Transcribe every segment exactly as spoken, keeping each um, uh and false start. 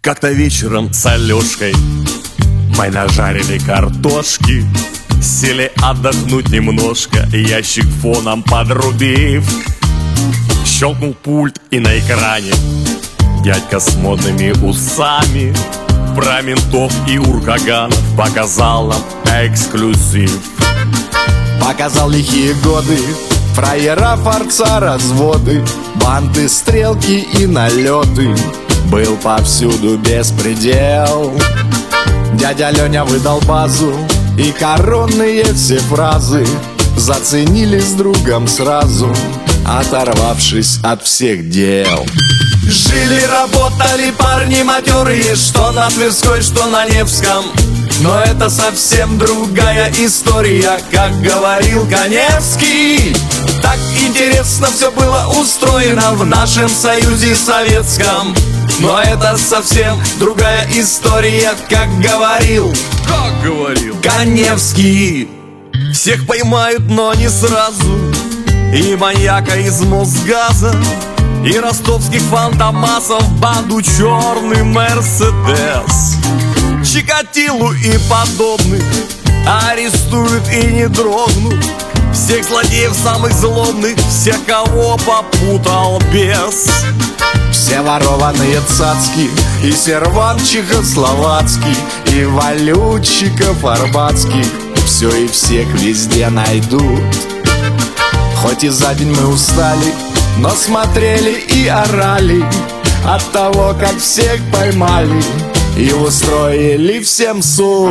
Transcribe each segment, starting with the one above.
Как-то вечером с Алешкой мы нажарили картошки, сели отдохнуть немножко, ящик фоном подрубив. Щелкнул пульт, и на экране дядька с модными усами про ментов и уркаганов показал нам эксклюзив. Показал лихие годы, фраера, форца, разводы, банды, стрелки и налеты. Был повсюду беспредел. Дядя Леня выдал базу и коронные все фразы заценили с другом сразу, оторвавшись от всех дел. Жили, работали парни матерые, что на Тверской, что на Невском. Но это совсем другая история, как говорил Каневский. Так интересно все было устроено в нашем Союзе Советском. Но это совсем другая история, как говорил, как говорил Каневский. Всех поймают, но не сразу, и маньяка из Мосгаза, и ростовских фантомасов, банду черный Мерседес, Чикатилу и подобных арестуют и не дрогнут. Всех злодеев самых злобных, всех, кого попутал бес. Все ворованные цацки, и сервант чехословацкий, и валютчиков арбатских, все и всех везде найдут. Хоть и за день мы устали, но смотрели и орали от того, как всех поймали и устроили всем суд.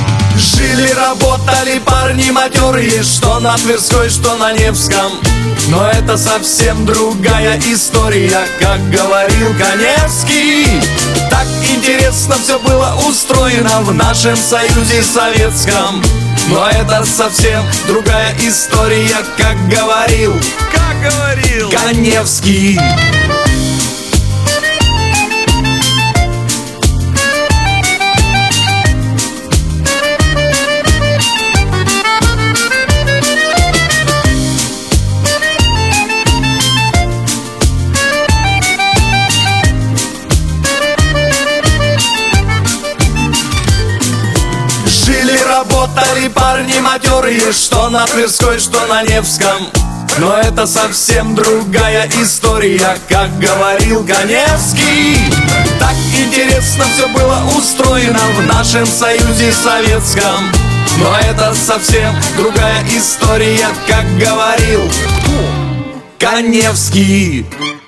Жили, работали парни матерые, что на Тверской, что на Невском. Но это совсем другая история, как говорил Каневский. Так интересно все было устроено в нашем Союзе Советском. Но это совсем другая история, как говорил, как говорил Каневский. Жили, работали парни матерые, что на Тверской, что на Невском. Но это совсем другая история, как говорил Каневский. Так интересно все было устроено в нашем Союзе Советском. Но это совсем другая история, как говорил Каневский.